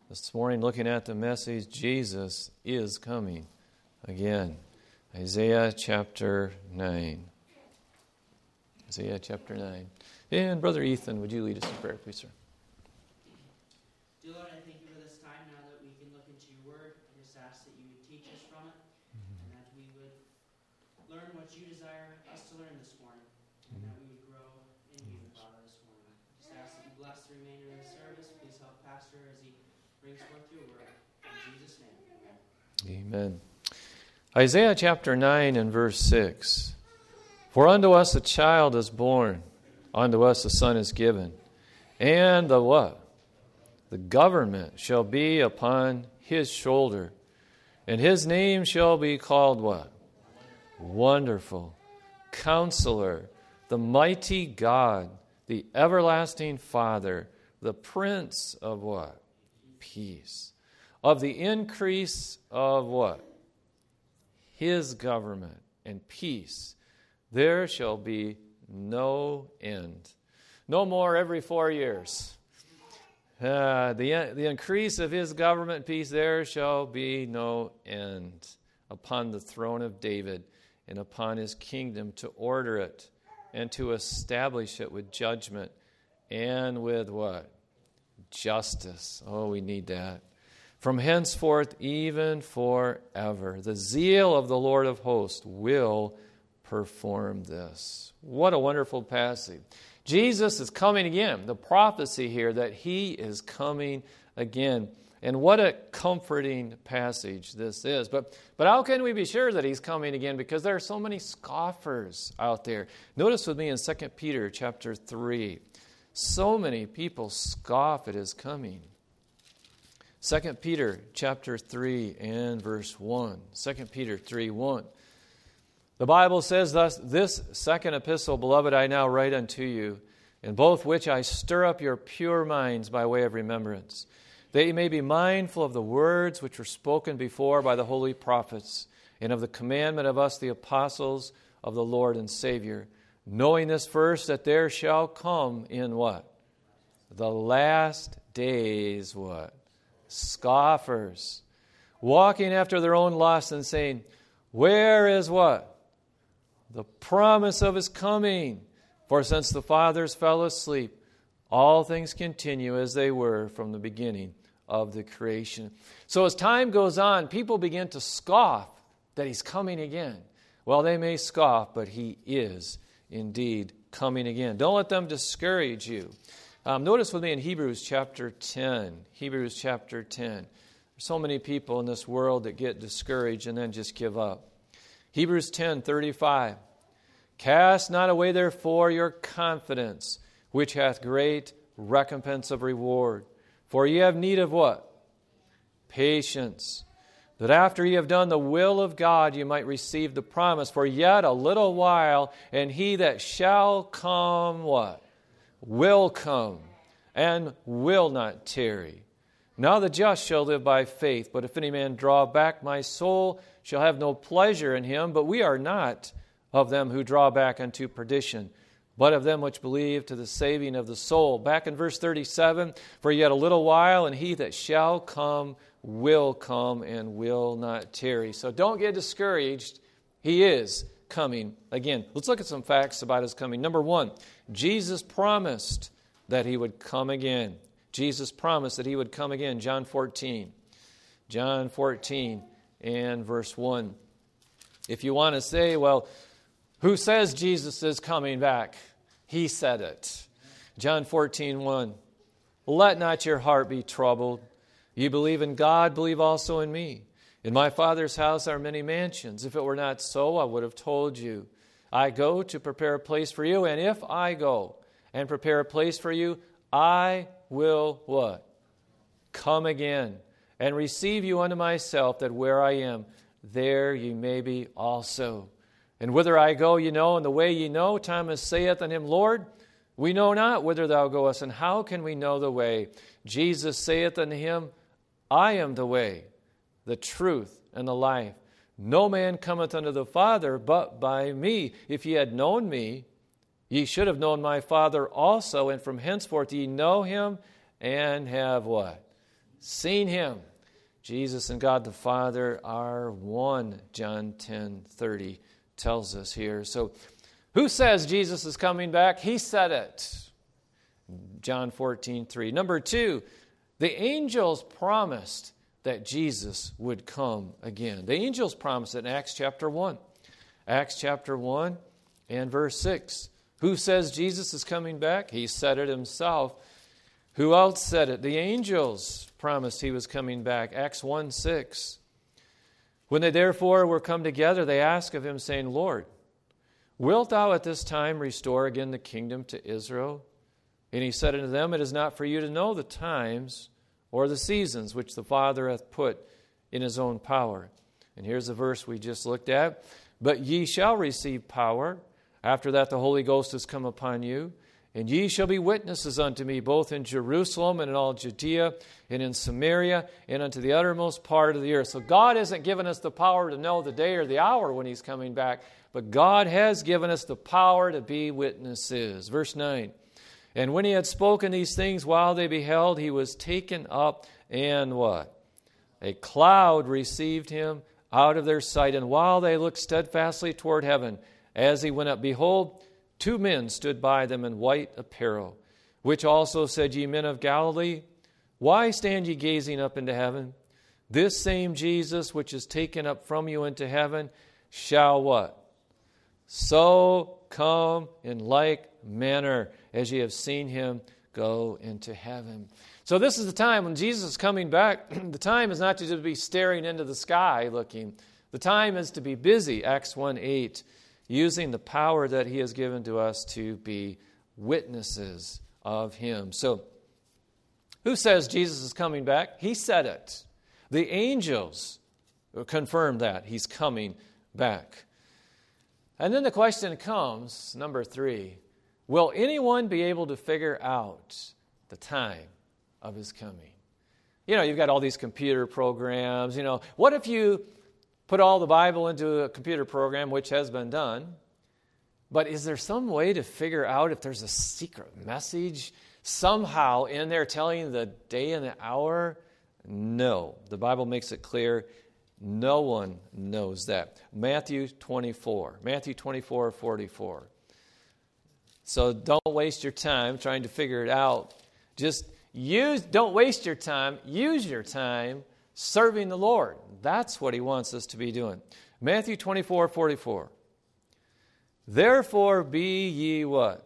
This morning, looking at the message, Jesus is coming again. Isaiah chapter 9. Isaiah chapter 9. And Brother Ethan, would you lead us in prayer, please, sir? Dear Lord, I thank you for this time now that we can look into your word. I just ask that you would teach us from it, and that we would learn what you desire us to learn this morning, and that we would grow in you, Father, this morning. Just ask that you bless the remainder of the service. Please help Pastor as he brings forth your word. In Jesus' name, amen. Amen. Isaiah chapter 9 and verse 6. For unto us a child is born, unto us a son is given, and the what? The government shall be upon his shoulder, and his name shall be called what? Wonderful, Counselor, the mighty God, the everlasting Father, the Prince of what? Peace. Of the increase of what? His government and peace, there shall be no end. No more every 4 years. The increase of his government peace, there shall be no end upon the throne of David and upon his kingdom, to order it and to establish it with judgment and with what? Justice. Oh, we need that. From henceforth, even forever. The zeal of the Lord of hosts will perform this. What a wonderful passage. Jesus is coming again. The prophecy here that he is coming again. And what a comforting passage this is. But how can we be sure that he's coming again? Because there are so many scoffers out there. Notice with me in 2 Peter chapter 3. So many people scoff at his coming. 2 Peter chapter 3 and verse 1. 2 Peter 3:1. The Bible says thus, this second epistle, beloved, I now write unto you, in both which I stir up your pure minds by way of remembrance, that ye may be mindful of the words which were spoken before by the holy prophets, and of the commandment of us the apostles of the Lord and Savior, knowing this first, that there shall come in what? The last days what? Scoffers, walking after their own lusts and saying, where is what? The promise of his coming. For since the fathers fell asleep, all things continue as they were from the beginning of the creation. So as time goes on, people begin to scoff that he's coming again. Well, they may scoff, but he is indeed coming again. Don't let them discourage you. Notice with me in Hebrews chapter 10. Hebrews chapter 10. There's so many people in this world that get discouraged and then just give up. Hebrews 10:35. Cast not away therefore your confidence, which hath great recompense of reward. For ye have need of what? Patience. That after ye have done the will of God, ye might receive the promise. For yet a little while, and he that shall come what? Will come, and will not tarry. Now the just shall live by faith, but if any man draw back, my soul shall have no pleasure in him. But we are not of them who draw back unto perdition, but of them which believe to the saving of the soul. Back in verse 37, for yet a little while, and he that shall come will come, and will not tarry. So don't get discouraged. He is coming again. Let's look at some facts about his coming. Number one, Jesus promised that he would come again. Jesus promised that he would come again. John 14. John 14 and verse 1. If you want to say, well, who says Jesus is coming back? He said it. John 14:1. Let not your heart be troubled. You believe in God, believe also in me. In my Father's house are many mansions. If it were not so, I would have told you. I go to prepare a place for you, and if I go and prepare a place for you, I will what? Come again and receive you unto myself, that where I am, there ye may be also. And whither I go, ye know, and the way ye know. Thomas saith unto him, Lord, we know not whither thou goest, and how can we know the way? Jesus saith unto him, I am the way, the truth, and the life. No man cometh unto the Father but by me. If ye had known me, ye should have known my Father also, and from henceforth ye know him and have what? seen him. Jesus and God the Father are one, John 10:30 tells us here. So who says Jesus is coming back? He said it. John 14:3. Number 2, the angels promised that Jesus would come again. The angels promised it in Acts chapter 1. Acts chapter 1 and verse 6. Who says Jesus is coming back? He said it himself. Who else said it? The angels promised he was coming back. Acts 1:6. When they therefore were come together, they asked of him, saying, Lord, wilt thou at this time restore again the kingdom to Israel? And he said unto them, it is not for you to know the times or the seasons which the Father hath put in his own power. And here's the verse we just looked at. But ye shall receive power. After that the Holy Ghost is come upon you. And ye shall be witnesses unto me, both in Jerusalem and in all Judea and in Samaria and unto the uttermost part of the earth. So God hasn't given us the power to know the day or the hour when he's coming back, but God has given us the power to be witnesses. Verse 9. And when he had spoken these things while they beheld, he was taken up, and what? A cloud received him out of their sight. And while they looked steadfastly toward heaven, as he went up, behold, 2 men stood by them in white apparel, which also said, Ye men of Galilee, why stand ye gazing up into heaven? This same Jesus, which is taken up from you into heaven, shall what? So come in like manner as ye have seen him go into heaven. So this is the time when Jesus is coming back. The time is not to just be staring into the sky looking. The time is to be busy, Acts 1:8, using the power that he has given to us to be witnesses of him. So who says Jesus is coming back? He said it. The angels confirmed that he's coming back. And then the question comes, number 3, will anyone be able to figure out the time of his coming? You know, you've got all these computer programs. You know, what if you put all the Bible into a computer program, which has been done, but is there some way to figure out if there's a secret message somehow in there telling you the day and the hour? No. The Bible makes it clear. No one knows that. Matthew 24:44. So don't waste your time trying to figure it out. Don't waste your time. Use your time serving the Lord. That's what he wants us to be doing. Matthew 24:44. Therefore be ye what?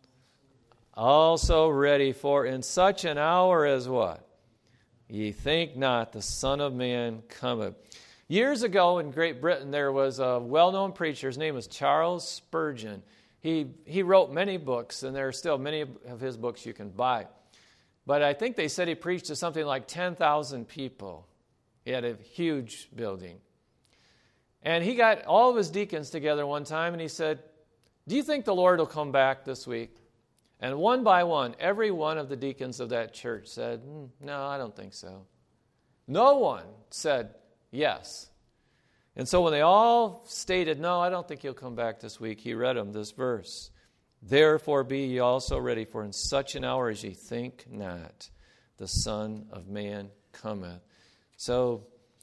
Also ready, for in such an hour as what? Ye think not the Son of Man cometh. Years ago in Great Britain, there was a well-known preacher. His name was Charles Spurgeon. He wrote many books, and there are still many of his books you can buy. But I think they said he preached to something like 10,000 people. He had a huge building. And he got all of his deacons together one time, and he said, do you think the Lord will come back this week? And one by one, every one of the deacons of that church said, no, I don't think so. No one said yes. And so when they all stated, no, I don't think he'll come back this week, he read them this verse. Therefore be ye also ready, for in such an hour as ye think not, the Son of Man cometh. So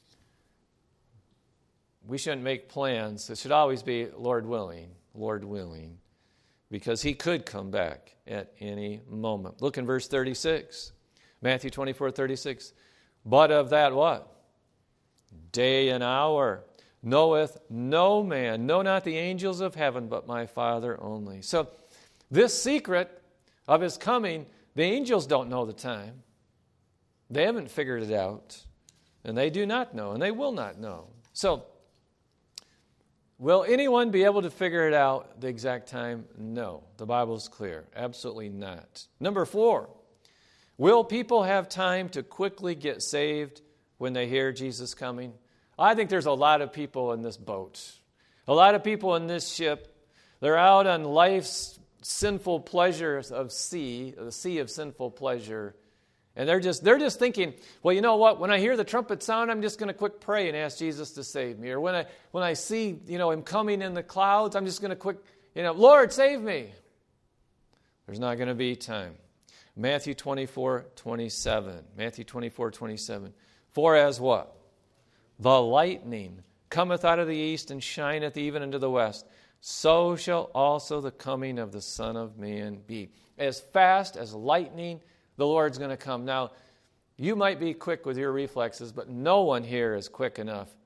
we shouldn't make plans. It should always be Lord willing, because he could come back at any moment. Look in verse 36, Matthew 24:36. But of that what? Day and hour knoweth no man, no, not the angels of heaven, but my Father only. So this secret of his coming, the angels don't know the time. They haven't figured it out, and they do not know, and they will not know. So will anyone be able to figure it out, the exact time? No. The Bible is clear. Absolutely not. Number 4, will people have time to quickly get saved when they hear Jesus coming? I think there's a lot of people in this boat. A lot of people in this ship. They're out on life's sinful pleasures of the sea of sinful pleasure. And they're just thinking, well, you know what? When I hear the trumpet sound, I'm just going to quick pray and ask Jesus to save me. Or when I see, him coming in the clouds, I'm just going to quick, Lord, save me. There's not going to be time. Matthew 24:27. Matthew 24:27. For as what? The lightning cometh out of the east and shineth even unto the west, so shall also the coming of the Son of Man be. As fast as lightning, the Lord's going to come. Now, you might be quick with your reflexes, but no one here is quicker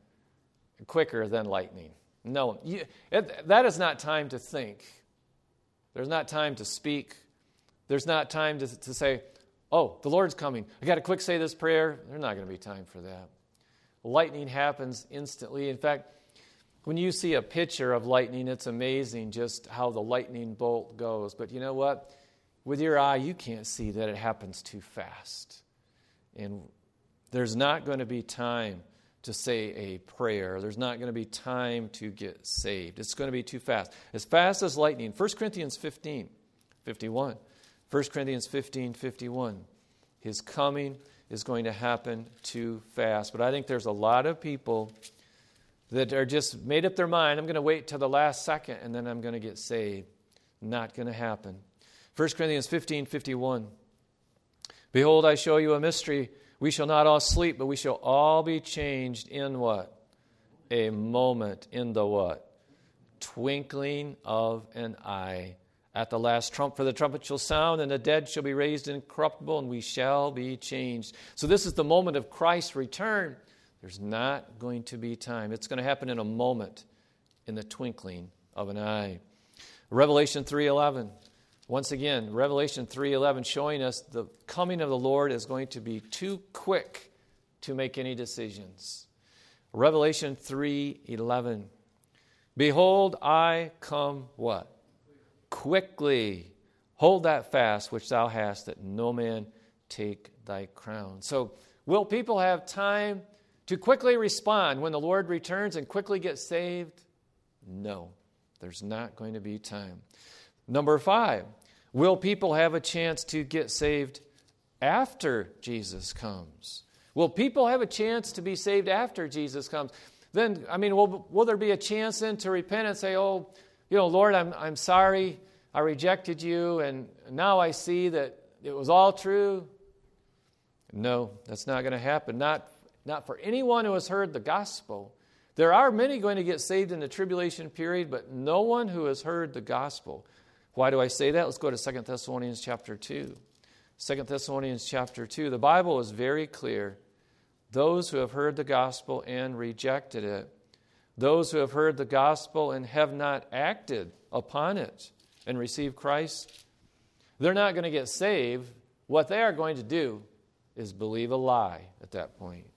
than lightning. No one. That is not time to think. There's not time to speak. There's not time to say, oh, the Lord's coming. I got to quick say this prayer. There's not going to be time for that. Lightning happens instantly. In fact, when you see a picture of lightning, it's amazing just how the lightning bolt goes. But you know what? With your eye, you can't see that it happens too fast. And there's not going to be time to say a prayer. There's not going to be time to get saved. It's going to be too fast. As fast as lightning. 1 Corinthians 15:51. 1 Corinthians 15:51. His coming is going to happen too fast. But I think there's a lot of people that are just made up their mind, I'm going to wait till the last second and then I'm going to get saved. Not going to happen. 1 Corinthians 15:51. Behold, I show you a mystery. We shall not all sleep, but we shall all be changed in what? A moment. In the what? Twinkling of an eye. At the last trump, for the trumpet shall sound, and the dead shall be raised incorruptible, and we shall be changed. So this is the moment of Christ's return. There's not going to be time. It's going to happen in a moment, in the twinkling of an eye. Revelation 3:11. Once again, Revelation 3:11 showing us the coming of the Lord is going to be too quick to make any decisions. Revelation 3:11. Behold, I come what? Quickly. Hold that fast which thou hast, that no man take thy crown. So, will people have time to quickly respond when the Lord returns and quickly get saved? No, there's not going to be time. Number 5, will people have a chance to get saved after Jesus comes? Will people have a chance to be saved after Jesus comes? Then, will there be a chance then to repent and say, oh, Lord, I'm sorry, I rejected you, and now I see that it was all true? No, that's not going to happen. Not for anyone who has heard the gospel. There are many going to get saved in the tribulation period, but no one who has heard the gospel. Why do I say that? Let's go to 2 Thessalonians chapter 2. 2 Thessalonians chapter 2. The Bible is very clear. Those who have heard the gospel and rejected it, those who have heard the gospel and have not acted upon it and received Christ, they're not going to get saved. What they are going to do is believe a lie at that point.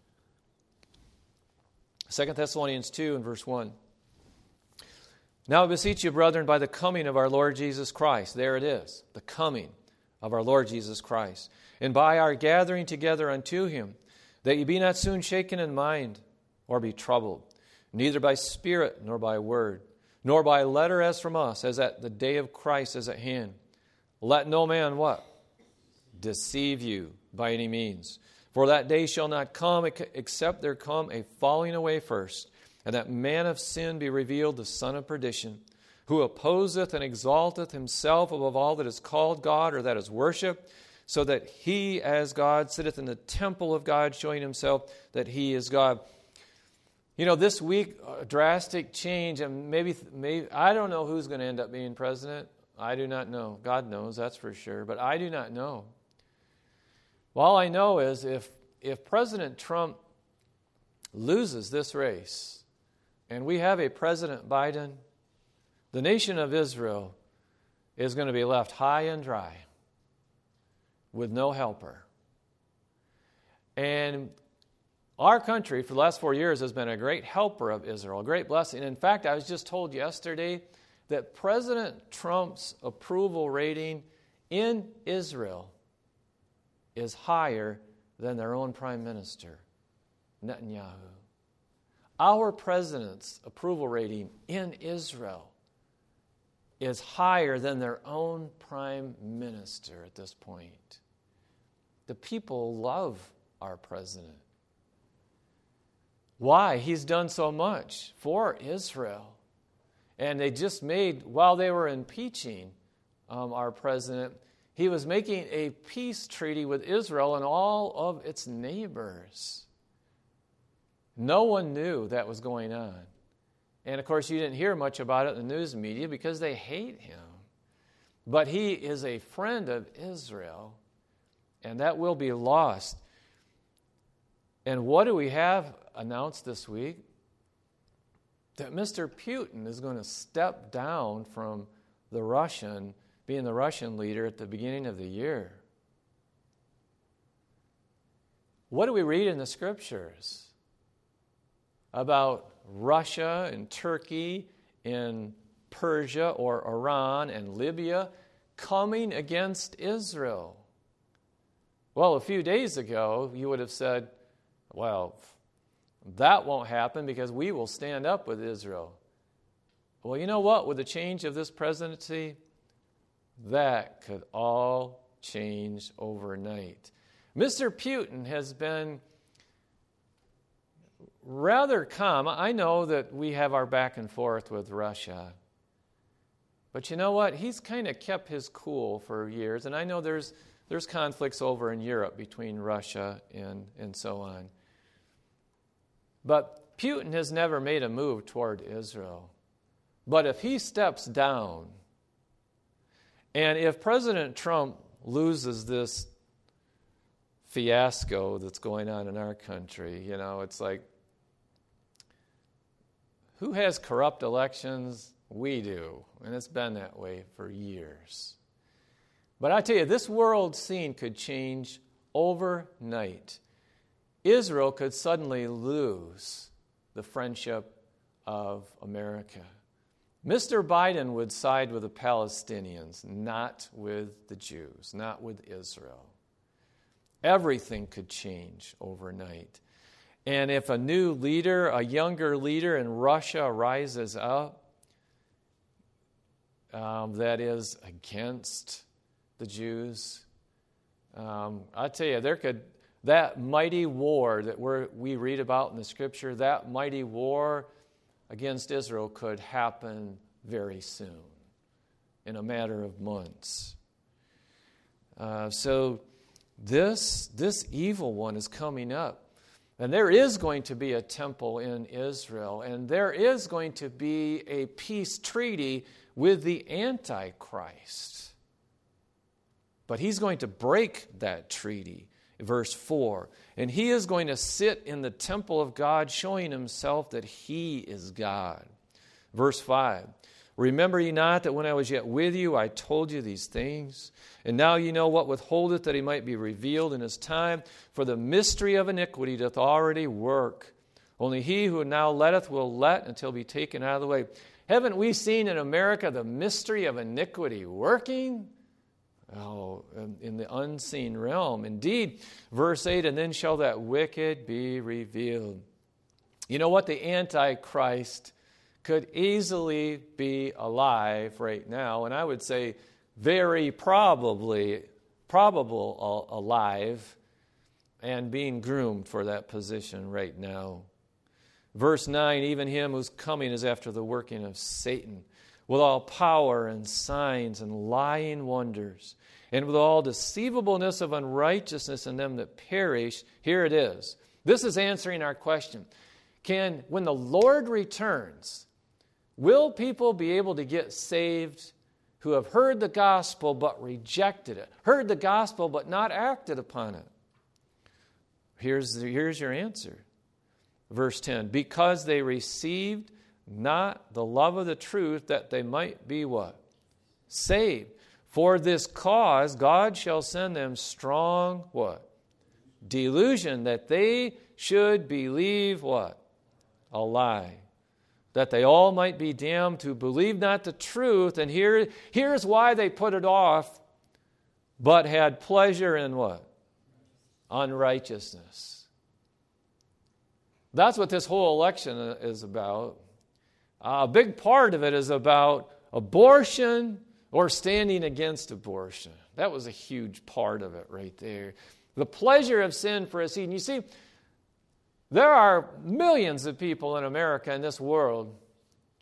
2 Thessalonians 2 and verse 1. Now I beseech you, brethren, by the coming of our Lord Jesus Christ. There it is, the coming of our Lord Jesus Christ. And by our gathering together unto him, that ye be not soon shaken in mind, or be troubled, neither by spirit, nor by word, nor by letter as from us, as at the day of Christ is at hand. Let no man what? Deceive you by any means. For that day shall not come, except there come a falling away first, and that man of sin be revealed, the son of perdition, who opposeth and exalteth himself above all that is called God, or that is worshipped, so that he as God sitteth in the temple of God, showing himself that he is God. This week, a drastic change, and maybe I don't know who's going to end up being president. I do not know. God knows, that's for sure, but I do not know. All I know is if President Trump loses this race, and we have a President Biden, the nation of Israel is going to be left high and dry with no helper. And our country, for the last 4 years, has been a great helper of Israel, a great blessing. In fact, I was just told yesterday that President Trump's approval rating in Israel is higher than their own prime minister, Netanyahu. Our president's approval rating in Israel is higher than their own prime minister at this point. The people love our president. Why? He's done so much for Israel. And they just made, while they were impeaching our president, He was making a peace treaty with Israel and all of its neighbors. No one knew that was going on. And of course, you didn't hear much about it in the news media because they hate him. But he is a friend of Israel, and that will be lost. And what do we have announced this week? That Mr. Putin is going to step down from being the Russian leader at the beginning of the year. What do we read in the scriptures about Russia and Turkey and Persia or Iran and Libya coming against Israel? Well, a few days ago, you would have said, well, that won't happen because we will stand up with Israel. Well, you know what? With the change of this presidency, that could all change overnight. Mr. Putin has been rather calm. I know that we have our back and forth with Russia. But you know what? He's kind of kept his cool for years. And I know there's conflicts over in Europe between Russia and so on. But Putin has never made a move toward Israel. But if he steps down, and if President Trump loses this fiasco that's going on in our country, it's like, who has corrupt elections? We do. And it's been that way for years. But I tell you, this world scene could change overnight. Israel could suddenly lose the friendship of America. Mr. Biden would side with the Palestinians, not with the Jews, not with Israel. Everything could change overnight. And if a new leader, a younger leader in Russia rises up that is against the Jews, I tell you, that mighty war that we read about in the Scripture, that mighty war against Israel could happen very soon, in a matter of months. So this evil one is coming up. And there is going to be a temple in Israel, and there is going to be a peace treaty with the Antichrist. But he's going to break that treaty. Verse 4, and he is going to sit in the temple of God, showing himself that he is God. Verse 5, remember ye not that when I was yet with you, I told you these things? And now you know what withholdeth, that he might be revealed in his time. For the mystery of iniquity doth already work. Only he who now letteth will let until be taken out of the way. Haven't we seen in America the mystery of iniquity working? Oh, in the unseen realm. Indeed, verse 8, and then shall that wicked be revealed. You know what? The Antichrist could easily be alive right now, and I would say very probable alive and being groomed for that position right now. Verse 9, even him whose coming is after the working of Satan, with all power and signs and lying wonders, and with all deceivableness of unrighteousness in them that perish. Here it is. This is answering our question. When the Lord returns, will people be able to get saved who have heard the gospel but rejected it, heard the gospel but not acted upon it? Here's your answer. Verse 10, because they received not the love of the truth, that they might be what? Saved. For this cause God shall send them strong what? Delusion, that they should believe what? A lie. That they all might be damned who believe not the truth. And here's why they put it off, but had pleasure in what? Unrighteousness. That's what this whole election is about. A big part of it is about abortion or standing against abortion. That was a huge part of it right there. The pleasure of sin for a seed. You see, there are millions of people in America, in this world,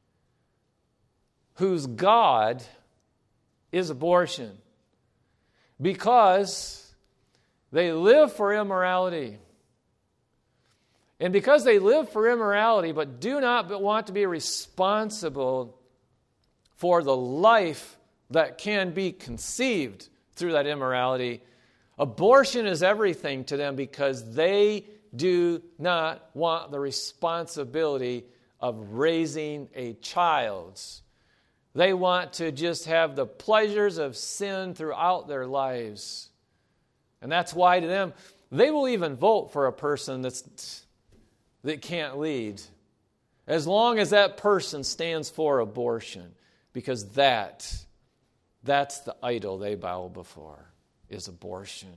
whose God is abortion. because they live for immorality. And because they live for immorality but do not want to be responsible for the life that can be conceived through that immorality, abortion is everything to them because they do not want the responsibility of raising a child. They want to just have the pleasures of sin throughout their lives. And that's why to them, they will even vote for a person that can't lead, as long as that person stands for abortion, because that's the idol they bow before, is abortion.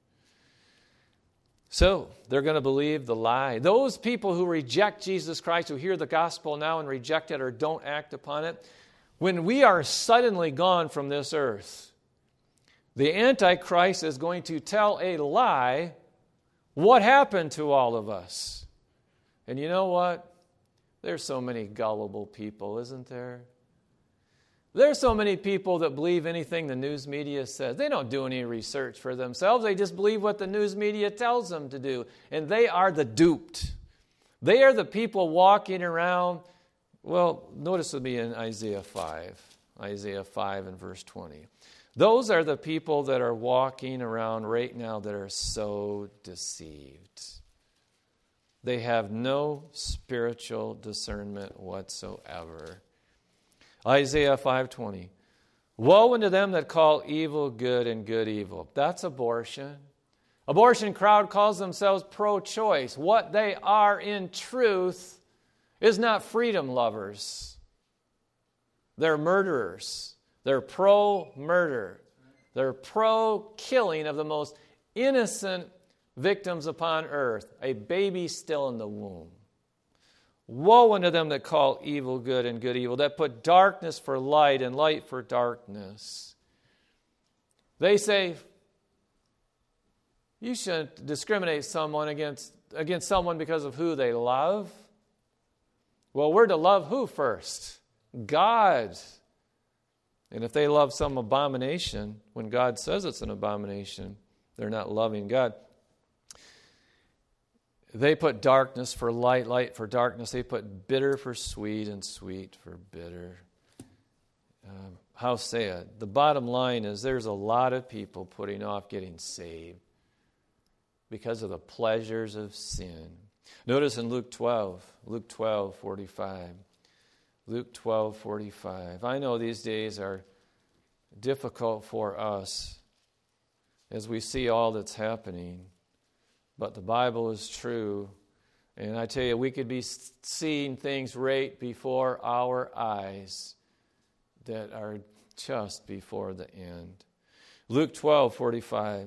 So they're going to believe the lie. Those people who reject Jesus Christ, who hear the gospel now and reject it or don't act upon it, when we are suddenly gone from this earth, the Antichrist is going to tell a lie. What happened to all of us? And you know what? There's so many gullible people, isn't there? There's so many people that believe anything the news media says. They don't do any research for themselves. They just believe what the news media tells them to do. And they are the duped. They are the people walking around. Well, notice with me in Isaiah 5. Isaiah 5 and verse 20. Those are the people that are walking around right now that are so deceived. They have no spiritual discernment whatsoever. Isaiah 5:20. Woe unto them that call evil good and good evil. That's abortion. Abortion crowd calls themselves pro-choice. What they are in truth is not freedom lovers. They're murderers. They're pro-murder. They're pro-killing of the most innocent victims upon earth, a baby still in the womb. Woe unto them that call evil good and good evil, that put darkness for light and light for darkness. They say, you shouldn't discriminate someone against someone because of who they love. Well, we're to love who first? God. And if they love some abomination, when God says it's an abomination, they're not loving God. They put darkness for light, light for darkness. They put bitter for sweet and sweet for bitter. How sad. The bottom line is there's a lot of people putting off getting saved because of the pleasures of sin. Notice in Luke 12:45. Luke 12:45. I know these days are difficult for us as we see all that's happening. But the Bible is true. And I tell you, we could be seeing things right before our eyes that are just before the end. Luke 12:45.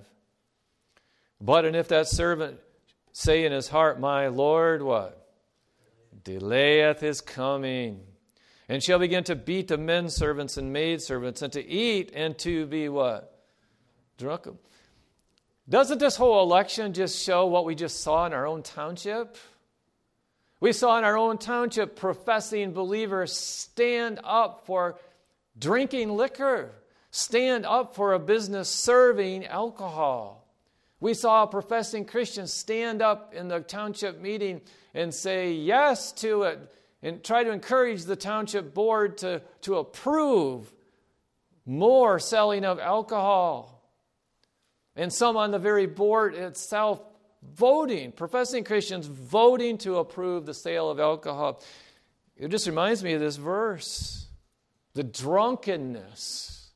But and if that servant say in his heart, my Lord, what? Delayeth his coming. And shall begin to beat the men servants and maid servants, and to eat and to be what? Drunk. Doesn't this whole election just show what we just saw in our own township? We saw in our own township professing believers stand up for drinking liquor, stand up for a business serving alcohol. We saw professing Christians stand up in the township meeting and say yes to it and try to encourage the township board to approve more selling of alcohol. And some on the very board itself voting, professing Christians voting to approve the sale of alcohol. It just reminds me of this verse. The drunkenness,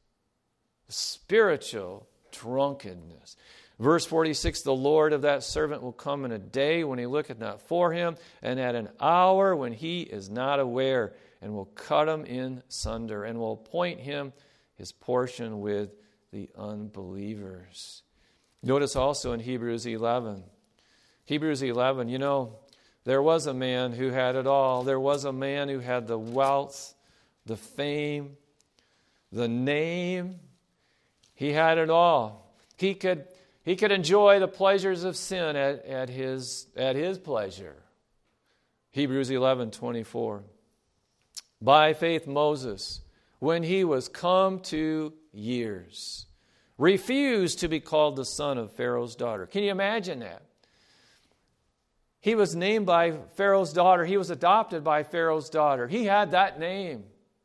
spiritual drunkenness. Verse 46, the Lord of that servant will come in a day when he looketh not for him, and at an hour when he is not aware, and will cut him in sunder, and will appoint him his portion with the unbelievers. Notice also in Hebrews 11. Hebrews 11, you know, there was a man who had it all. There was a man who had the wealth, the fame, the name. He had it all. He could enjoy the pleasures of sin at his pleasure. Hebrews 11:24. By faith Moses, when he was come to years, refused to be called the son of Pharaoh's daughter. Can you imagine that? He was named by Pharaoh's daughter. He was adopted by Pharaoh's daughter. He had that name.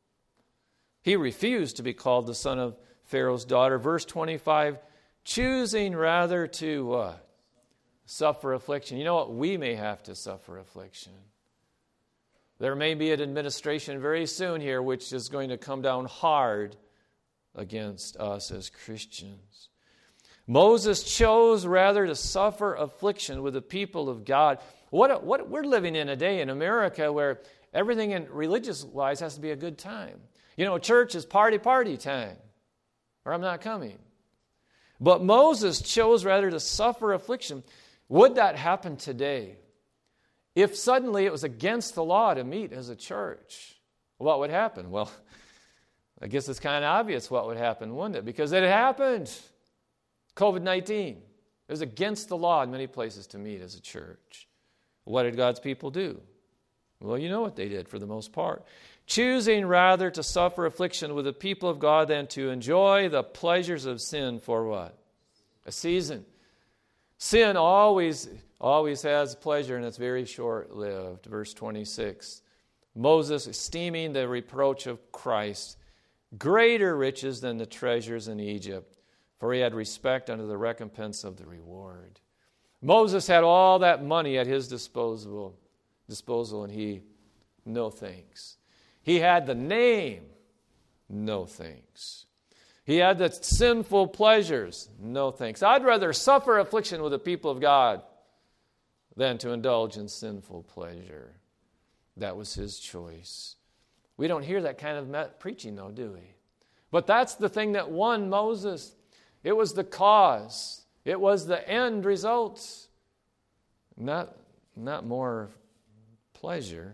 He refused to be called the son of Pharaoh's daughter. Verse 25, choosing rather to what? Suffer affliction. You know what? We may have to suffer affliction. There may be an administration very soon here which is going to come down hard against us as Christians. Moses chose rather to suffer affliction with the people of God. What we're living in a day in America where everything in religious-wise has to be a good time. You know, church is party time, or I'm not coming. But Moses chose rather to suffer affliction. Would that happen today? If suddenly it was against the law to meet as a church, what would happen? Well, I guess it's kind of obvious what would happen, wouldn't it? Because it happened. COVID-19. It was against the law in many places to meet as a church. What did God's people do? Well, you know what they did for the most part. Choosing rather to suffer affliction with the people of God than to enjoy the pleasures of sin for what? A season. Sin always has pleasure, and it's very short-lived. Verse 26. Moses, esteeming the reproach of Christ greater riches than the treasures in Egypt, for he had respect unto the recompense of the reward. Moses had all that money at his disposal, and he, no thanks. He had the name, no thanks. He had the sinful pleasures, no thanks. I'd rather suffer affliction with the people of God than to indulge in sinful pleasure. That was his choice. We don't hear that kind of preaching, though, do we? But that's the thing that won Moses. It was the cause. It was the end result. Not more pleasure.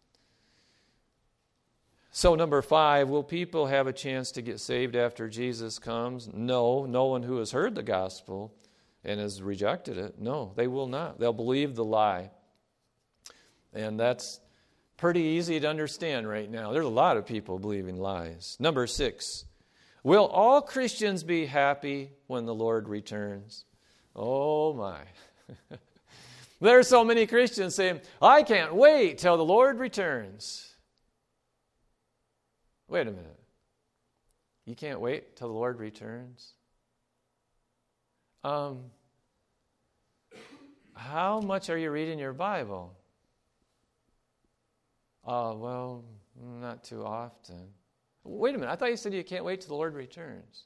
So number 5, will people have a chance to get saved after Jesus comes? No. No one who has heard the gospel and has rejected it. No, they will not. They'll believe the lie. And that's pretty easy to understand right now. There's a lot of people believing lies. Number 6, will all Christians be happy when the Lord returns? Oh my. There are so many Christians saying, I can't wait till the Lord returns. Wait a minute. You can't wait till the Lord returns? How much are you reading your Bible? Well, not too often. Wait a minute. I thought you said you can't wait till the Lord returns.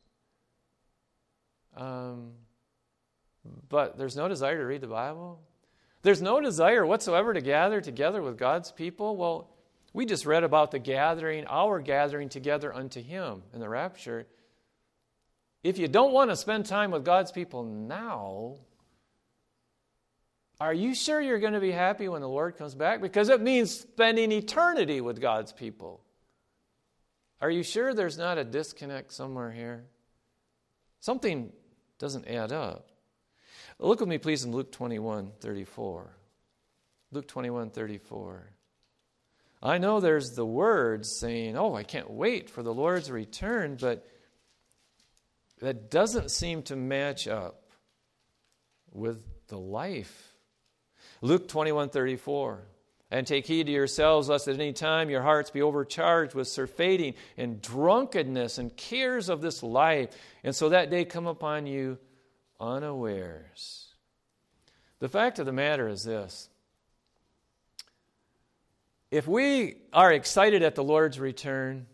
But there's no desire to read the Bible? There's no desire whatsoever to gather together with God's people? Well, we just read about the gathering, our gathering together unto Him in the rapture. If you don't want to spend time with God's people now, are you sure you're going to be happy when the Lord comes back? Because it means spending eternity with God's people. Are you sure there's not a disconnect somewhere here? Something doesn't add up. Look with me, please, in Luke 21:34. Luke 21:34. I know there's the words saying, I can't wait for the Lord's return, but that doesn't seem to match up with the life. Luke 21:34. And take heed to yourselves, lest at any time your hearts be overcharged with surfeiting and drunkenness and cares of this life, and so that day come upon you unawares. The fact of the matter is this. If we are excited at the Lord's return,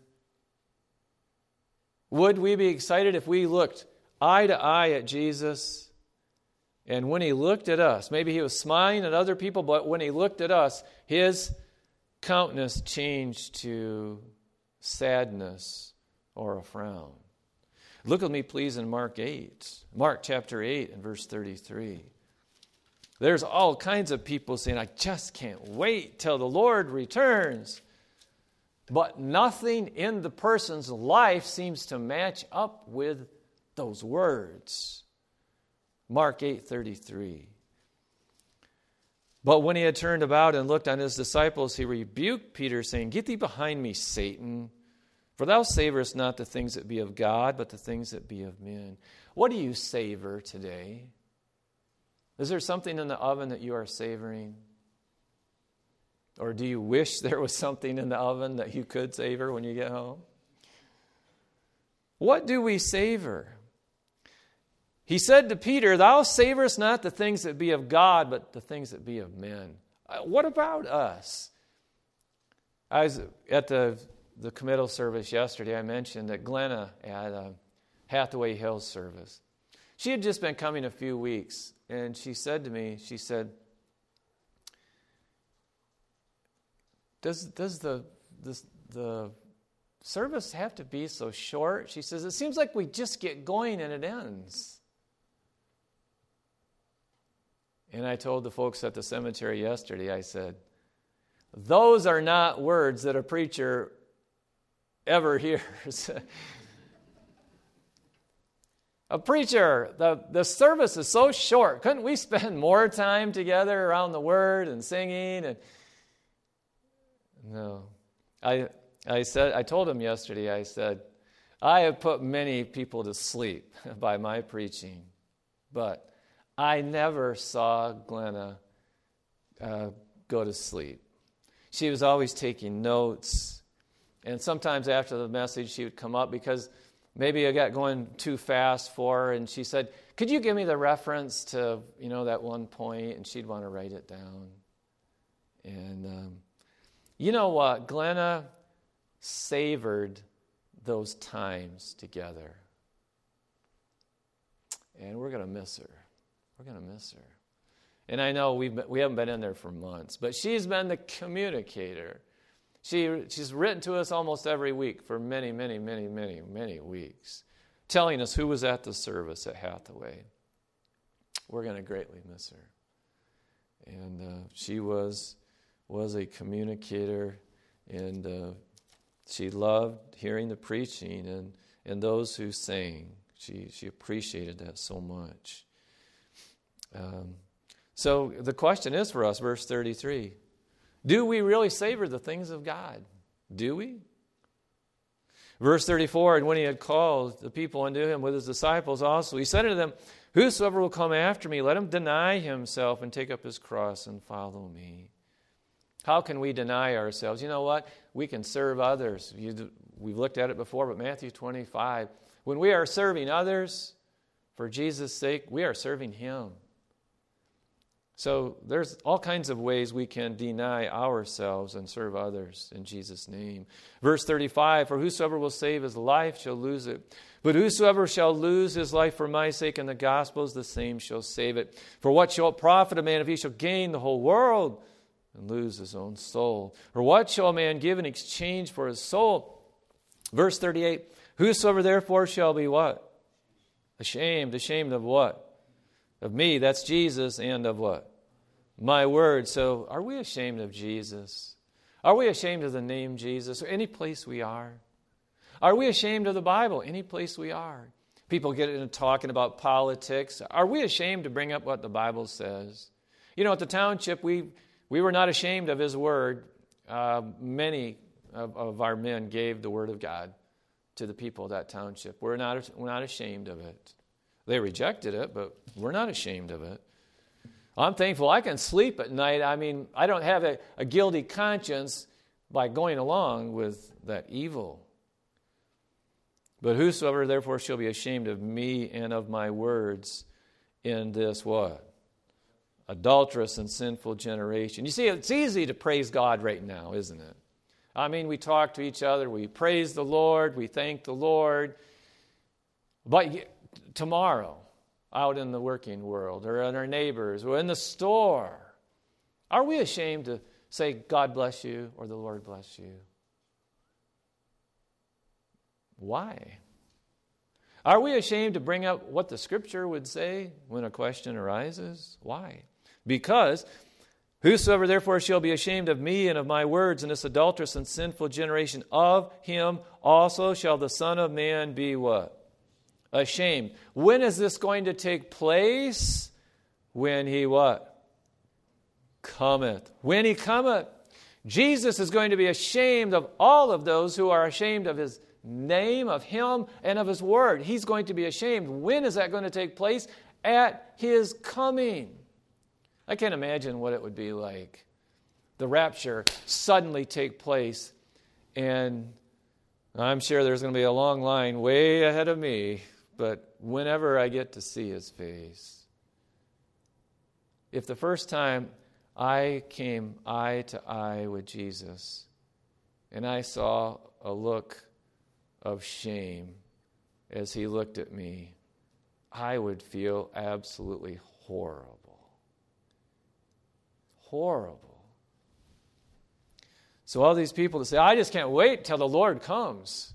would we be excited if we looked eye to eye at Jesus, and when He looked at us, maybe He was smiling at other people, but when He looked at us, His countenance changed to sadness or a frown? Look with me, please, in Mark chapter 8 and verse 33. There's all kinds of people saying, I just can't wait till the Lord returns. But nothing in the person's life seems to match up with those words. Mark 8:33. But when He had turned about and looked on His disciples, He rebuked Peter, saying, Get thee behind me, Satan, for thou savorest not the things that be of God, but the things that be of men. What do you savor today? Is there something in the oven that you are savoring? Or do you wish there was something in the oven that you could savor when you get home? What do we savor? He said to Peter, "Thou savorest not the things that be of God, but the things that be of men." What about us? I was at the committal service yesterday. I mentioned that Glenna had a Hathaway Hills service. She had just been coming a few weeks, and she said to me, she said, Does the service have to be so short? She says, it seems like we just get going and it ends. And I told the folks at the cemetery yesterday, I said, those are not words that a preacher ever hears. A preacher, the service is so short. Couldn't we spend more time together around the Word and singing? And no. I told him yesterday, I said, I have put many people to sleep by my preaching, but I never saw Glenna go to sleep. She was always taking notes, and sometimes after the message she would come up because maybe I got going too fast for her, and she said, could you give me the reference to, that one point? And she'd want to write it down. And you know what? Glenna savored those times together. And we're going to miss her. We're going to miss her. And I know we haven't been in there for months, but she's been the communicator. She's written to us almost every week for many, many, many, many, many weeks, telling us who was at the service at Hathaway. We're going to greatly miss her. And she was a communicator, and she loved hearing the preaching and those who sang. She appreciated that so much. So the question is for us, verse 33, do we really savor the things of God? Do we? Verse 34, and when he had called the people unto him with his disciples also, he said unto them, whosoever will come after me, let him deny himself and take up his cross and follow me. How can we deny ourselves? You know what? We can serve others. We've looked at it before, but Matthew 25, when we are serving others for Jesus' sake, we are serving him. So there's all kinds of ways we can deny ourselves and serve others in Jesus' name. Verse 35, for whosoever will save his life shall lose it. But whosoever shall lose his life for my sake and the gospel's, the same shall save it. For what shall it profit a man if he shall gain the whole world and lose his own soul? Or what shall a man give in exchange for his soul? Verse 38, whosoever therefore shall be what? Ashamed. Ashamed of what? Of me, that's Jesus, and of what? My word. So are we ashamed of Jesus? Are we ashamed of the name Jesus? Or any place we are? Are we ashamed of the Bible? Any place we are? People get into talking about politics. Are we ashamed to bring up what the Bible says? At the township, we were not ashamed of his word. Many of our men gave the word of God to the people of that township. We're not ashamed of it. They rejected it, but we're not ashamed of it. I'm thankful I can sleep at night. I mean, I don't have a guilty conscience by going along with that evil. But whosoever therefore shall be ashamed of me and of my words in this what? Adulterous and sinful generation. You see, it's easy to praise God right now, isn't it? I mean, we talk to each other, we praise the Lord, we thank the Lord. But tomorrow, out in the working world, or in our neighbors, or in the store, are we ashamed to say, God bless you, or the Lord bless you? Why? Are we ashamed to bring up what the Scripture would say when a question arises? Why? Because whosoever therefore shall be ashamed of me and of my words in this adulterous and sinful generation, of him also shall the Son of Man be what? Ashamed. When is this going to take place? When he what? Cometh. When he cometh. Jesus is going to be ashamed of all of those who are ashamed of his name, of Him, and of His Word. He's going to be ashamed. When is that going to take place? At His coming. I can't imagine what it would be like. The rapture suddenly take place, and I'm sure there's going to be a long line way ahead of me, but whenever I get to see His face. If the first time I came eye to eye with Jesus, and I saw a look of shame as He looked at me, I would feel absolutely horrible. Horrible. So all these people that say, I just can't wait till the Lord comes.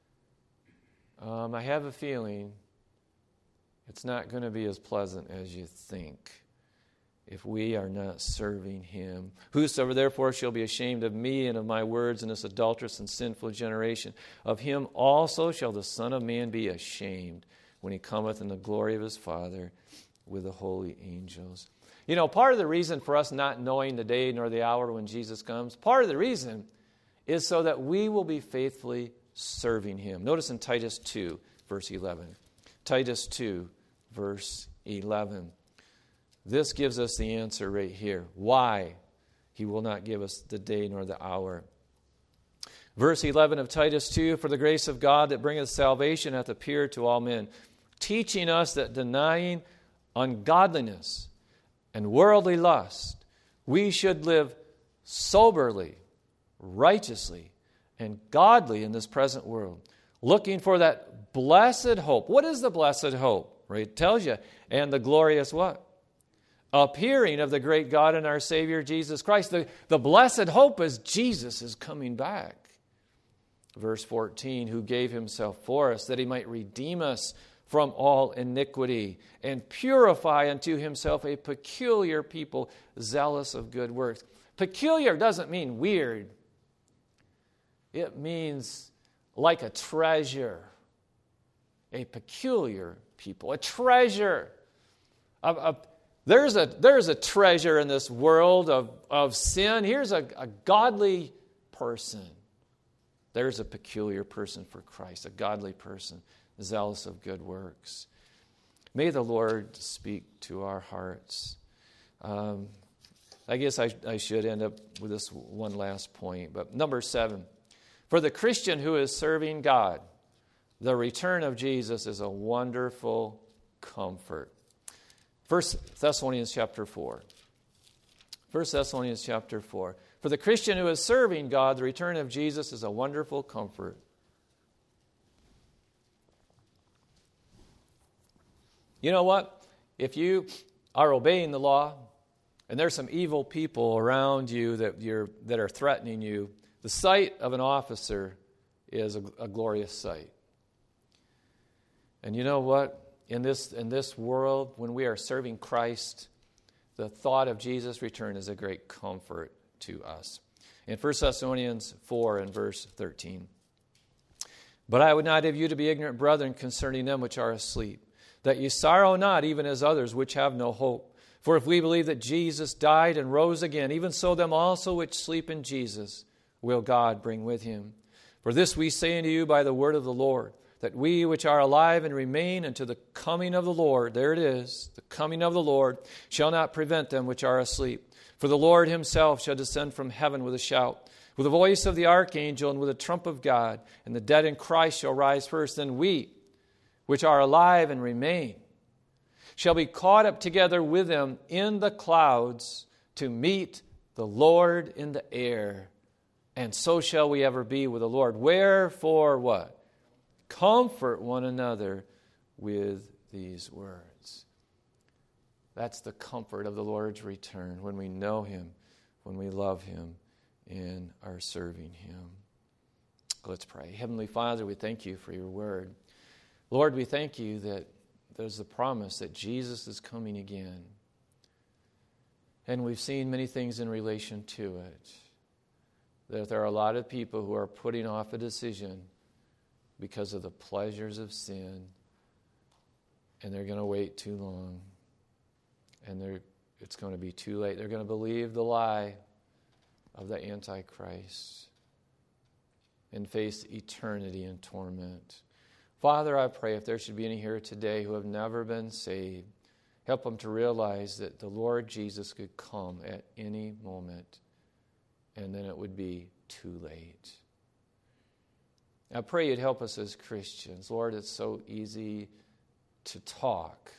I have a feeling it's not going to be as pleasant as you think if we are not serving Him. Whosoever therefore shall be ashamed of me and of my words in this adulterous and sinful generation, of him also shall the Son of Man be ashamed when He cometh in the glory of His Father with the holy angels. You know, part of the reason for us not knowing the day nor the hour when Jesus comes, part of the reason is so that we will be faithfully serving Him. Notice in Titus 2, verse 11. Titus 2, verse 11. This gives us the answer right here. Why He will not give us the day nor the hour. Verse 11 of Titus 2, for the grace of God that bringeth salvation hath appeared to all men, teaching us that denying ungodliness and worldly lust, we should live soberly, righteously, and godly in this present world, looking for that blessed hope. What is the blessed hope? Right? It tells you. And the glorious what? Appearing of the great God and our Savior Jesus Christ. The blessed hope is Jesus is coming back. Verse 14, who gave Himself for us, that He might redeem us from all iniquity, and purify unto Himself a peculiar people, zealous of good works. Peculiar doesn't mean weird. It means like a treasure. A peculiar people. A treasure. There's a treasure in this world of sin. Here's a godly person. There's a peculiar person for Christ, a godly person, zealous of good works. May the Lord speak to our hearts. I guess I should end up with this one last point. But number 7, for the Christian who is serving God, the return of Jesus is a wonderful comfort. 1 Thessalonians chapter 4. 1 Thessalonians chapter 4. For the Christian who is serving God, the return of Jesus is a wonderful comfort. You know what? If you are obeying the law, and there's some evil people around you that are threatening you, the sight of an officer is a glorious sight. And you know what? In this world, when we are serving Christ, the thought of Jesus' return is a great comfort to us. In 1 Thessalonians 4 and verse 13. But I would not have you to be ignorant, brethren, concerning them which are asleep, that ye sorrow not, even as others which have no hope. For if we believe that Jesus died and rose again, even so them also which sleep in Jesus will God bring with Him. For this we say unto you by the word of the Lord, that we which are alive and remain unto the coming of the Lord, there it is, the coming of the Lord, shall not prevent them which are asleep. For the Lord Himself shall descend from heaven with a shout, with the voice of the archangel, and with a trump of God, and the dead in Christ shall rise first. Then we, which are alive and remain, shall be caught up together with them in the clouds to meet the Lord in the air. And so shall we ever be with the Lord. Wherefore what? Comfort one another with these words. That's the comfort of the Lord's return, when we know Him, when we love Him, and are serving Him. Let's pray. Heavenly Father, we thank You for Your word. Lord, we thank You that there's the promise that Jesus is coming again. And we've seen many things in relation to it. That there are a lot of people who are putting off a decision because of the pleasures of sin, and they're going to wait too long, and it's going to be too late. They're going to believe the lie of the Antichrist. and face eternity in torment. Father, I pray if there should be any here today who have never been saved, help them to realize that the Lord Jesus could come at any moment, and then it would be too late. I pray you'd help us as Christians. Lord, it's so easy to talk,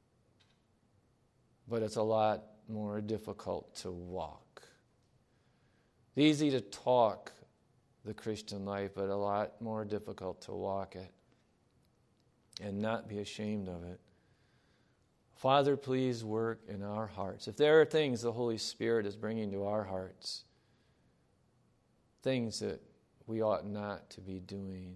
but it's a lot more difficult to walk. It's easy to talk the Christian life, but a lot more difficult to walk it and not be ashamed of it. Father, please work in our hearts. If there are things the Holy Spirit is bringing to our hearts, things that we ought not to be doing,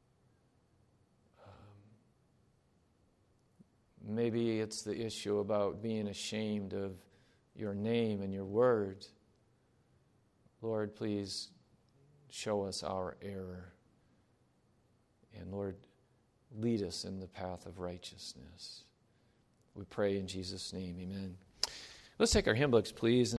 maybe it's the issue about being ashamed of your name and your word. Lord, please show us our error. And Lord, lead us in the path of righteousness. We pray in Jesus' name, amen. Let's take our hymn books, please.